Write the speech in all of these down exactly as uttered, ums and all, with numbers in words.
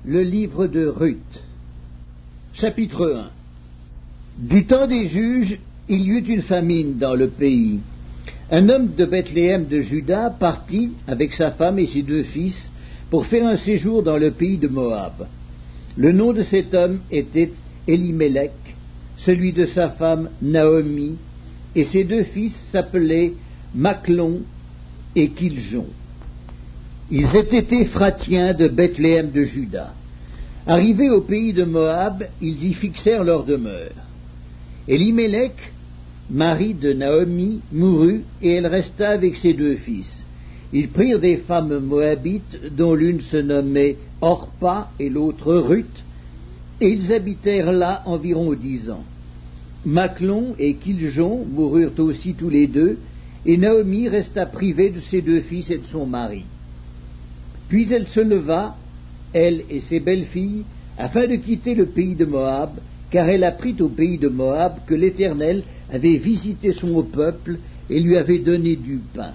Le livre de Ruth. Chapitre un. Du temps des juges, il y eut une famine dans le pays. Un homme de Bethléem de Juda partit avec sa femme et ses deux fils pour faire un séjour dans le pays de Moab. Le nom de cet homme était Elimelech, celui de sa femme Naomi, et ses deux fils s'appelaient Machlon et Kiljon. Ils étaient Éphratiens de Bethléem de Juda. Arrivés au pays de Moab, ils y fixèrent leur demeure. Elimelech, mari de Naomi, mourut, et elle resta avec ses deux fils. Ils prirent des femmes moabites, dont l'une se nommait Orpa et l'autre Ruth, et ils habitèrent là environ dix ans. Machlon et Kiljon moururent aussi tous les deux, et Naomi resta privée de ses deux fils et de son mari. Puis elle se leva, elle et ses belles-filles, afin de quitter le pays de Moab, car elle apprit au pays de Moab que l'Éternel avait visité son peuple et lui avait donné du pain.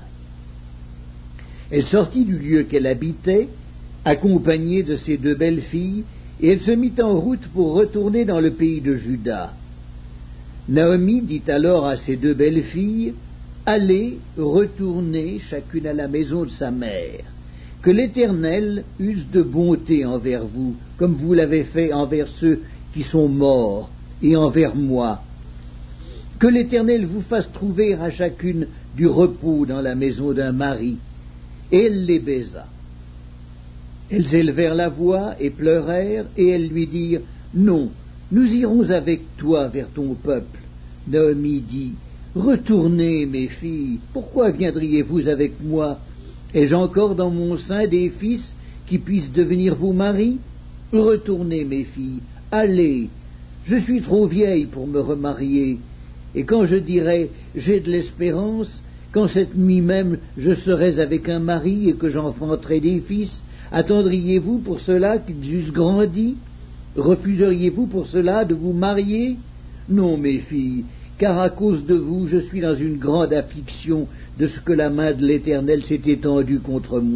Elle sortit du lieu qu'elle habitait, accompagnée de ses deux belles-filles, et elle se mit en route pour retourner dans le pays de Juda. Naomi dit alors à ses deux belles-filles, « Allez, retournez chacune à la maison de sa mère. Que l'Éternel use de bonté envers vous, comme vous l'avez fait envers ceux qui sont morts, et envers moi. Que l'Éternel vous fasse trouver à chacune du repos dans la maison d'un mari. » Et elle les baisa. Elles élevèrent la voix et pleurèrent, et elles lui dirent, « Non, nous irons avec toi vers ton peuple. » Naomi dit, « Retournez, mes filles, pourquoi viendriez-vous avec moi? Ai-je encore dans mon sein des fils qui puissent devenir vos maris? Retournez, mes filles, allez, je suis trop vieille pour me remarier, et quand je dirai « j'ai de l'espérance », quand cette nuit même je serais avec un mari et que j'enfanterai des fils, attendriez-vous pour cela qu'ils eussent grandi? Refuseriez-vous pour cela de vous marier? Non, mes filles, car à cause de vous je suis dans une grande affliction de ce que la main de l'Éternel s'est étendue contre moi. »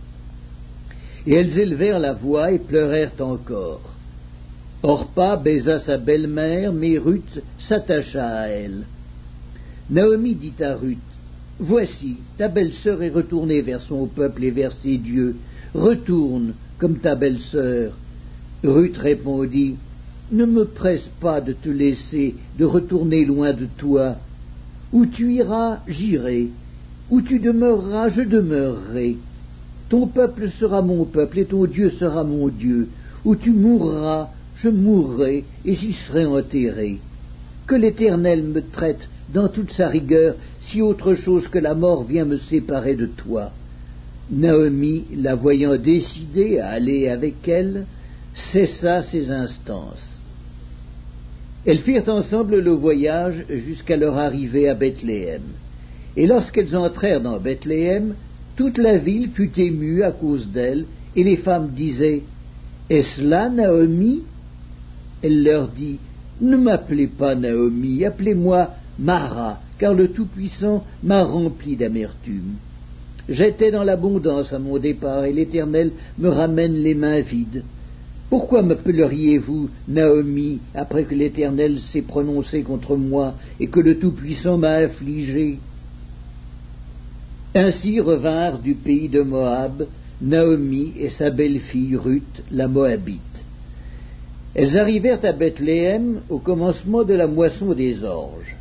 Et elles élevèrent la voix et pleurèrent encore. Orpa baisa sa belle-mère, mais Ruth s'attacha à elle. Naomi dit à Ruth, « Voici, ta belle-sœur est retournée vers son peuple et vers ses dieux. Retourne, comme ta belle-sœur. » Ruth répondit, « Ne me presse pas de te laisser, de retourner loin de toi. Où tu iras, j'irai. Où tu demeureras, je demeurerai. Ton peuple sera mon peuple, et ton Dieu sera mon Dieu. Où tu mourras, je mourrai, et j'y serai enterré. Que l'Éternel me traite dans toute sa rigueur, si autre chose que la mort vient me séparer de toi. » Naomi, la voyant décidée à aller avec elle, cessa ses instances. Elles firent ensemble le voyage jusqu'à leur arrivée à Bethléem. Et lorsqu'elles entrèrent dans Bethléem, toute la ville fut émue à cause d'elles, et les femmes disaient, « Est-ce là Naomi ?» Elle leur dit, « Ne m'appelez pas Naomi, appelez-moi Mara, car le Tout-Puissant m'a rempli d'amertume. J'étais dans l'abondance à mon départ, et l'Éternel me ramène les mains vides. Pourquoi m'appelleriez-vous Naomi, après que l'Éternel s'est prononcé contre moi, et que le Tout-Puissant m'a affligé ?» Ainsi revinrent du pays de Moab Naomi et sa belle-fille Ruth, la Moabite. Elles arrivèrent à Bethléem au commencement de la moisson des orges.